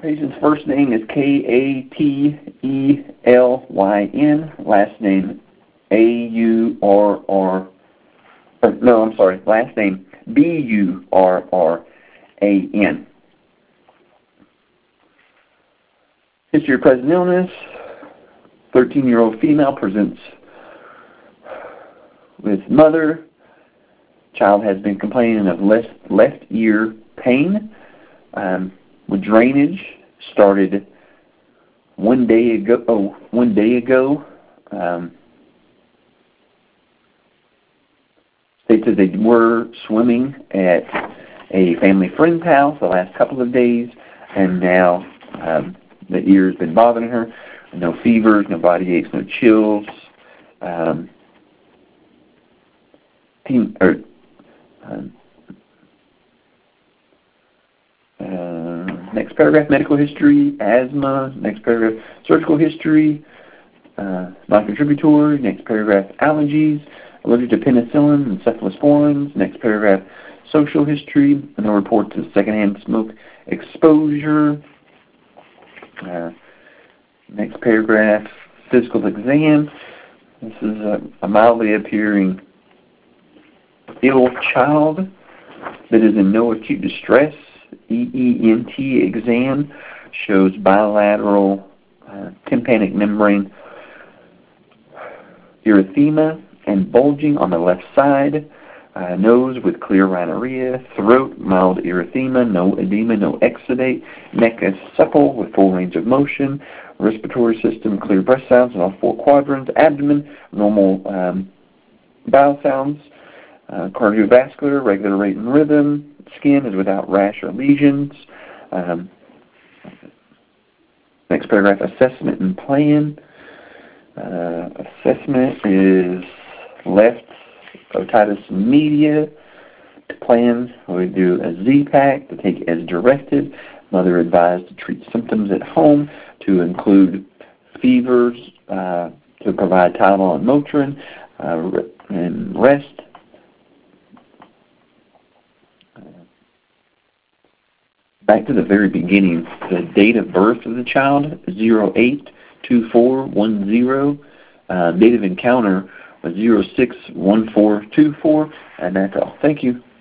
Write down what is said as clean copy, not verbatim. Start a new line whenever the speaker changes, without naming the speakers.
Patient's first name is Katelyn. Last name Aurr. No, I'm sorry. Last name Burran. History of present illness. 13-year-old female presents with mother. Child has been complaining of left ear pain with drainage. Started one day ago. States that they were swimming at a family friend's house the last couple of days, and now the ear has been bothering her. No fevers, no body aches, no chills. Next paragraph, medical history, asthma. Next paragraph, surgical history, non-contributory. Next paragraph, allergies, allergic to penicillin and cephalosporins. Next paragraph, social history, and a report to secondhand smoke exposure. Next paragraph, physical exam. This is a mildly appearing ill child that is in no acute distress. EENT exam shows bilateral tympanic membrane erythema and bulging on the left side. Nose with clear rhinorrhea. Throat, mild erythema, no edema, no exudate. Neck is supple with full range of motion. Respiratory system, clear breath sounds in all four quadrants. Abdomen, normal bowel sounds. Cardiovascular, regular rate and rhythm. Skin is without rash or lesions. Next paragraph, assessment and plan. Assessment is left otitis media. To plan, we do a Z-Pack to take as directed. Mother advised to treat symptoms at home, to include fevers, to provide Tylenol and Motrin, and rest. Back to the very beginning, the date of birth of the child, 082410. Date of encounter was 061424, and that's all. Thank you.